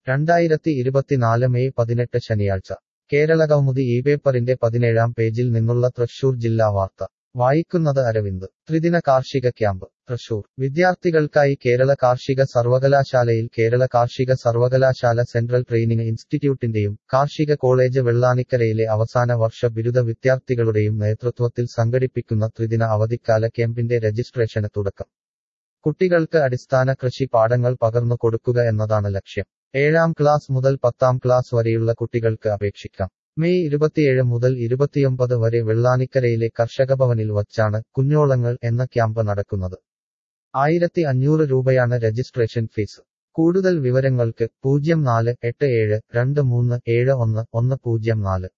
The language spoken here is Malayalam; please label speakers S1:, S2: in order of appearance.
S1: 2024 മെയ് 18 ശനിയാഴ്ച കേരളകൗമുദി പേപ്പറിന്റെ 17-ാം പേജിൽ നിന്നുള്ള തൃശൂർ ജില്ലാ വാർത്ത വായിക്കുന്നത് അരവിന്ദ് ത്രിദിന കാർഷിക ക്യാമ്പ് തൃശൂർ വിദ്യാർത്ഥികൾക്കായി കേരള കാർഷിക സർവകലാശാലയിൽ കേരള കാർഷിക സർവകലാശാല സെൻട്രൽ ട്രെയിനിങ് ഇൻസ്റ്റിറ്റ്യൂട്ടിന്റെയും കാർഷിക കോളേജ് വെള്ളാനിക്കരയിലെ അവസാന വർഷ ബിരുദ വിദ്യാർത്ഥികളുടെയും നേതൃത്വത്തിൽ സംഘടിപ്പിക്കുന്ന ത്രിദിന അവധിക്കാല ക്യാമ്പിന്റെ രജിസ്ട്രേഷന് തുടക്കം കുട്ടികൾക്ക് അടിസ്ഥാന കൃഷി പാഠങ്ങൾ പകർന്നു കൊടുക്കുക എന്നതാണ് ലക്ഷ്യം 7-ാം ക്ലാസ് മുതൽ 10-ാം ക്ലാസ് വരെയുള്ള കുട്ടികൾക്ക് അപേക്ഷിക്കാം മെയ് 27 മുതൽ 29 വരെ വെള്ളാനിക്കരയിലെ കർഷകഭവനിൽ വച്ചാണ് കുഞ്ഞോളങ്ങൾ എന്ന ക്യാമ്പ് നടക്കുന്നത് 1500 രൂപയാണ് രജിസ്ട്രേഷൻ ഫീസ് കൂടുതൽ വിവരങ്ങൾക്ക് 0487237110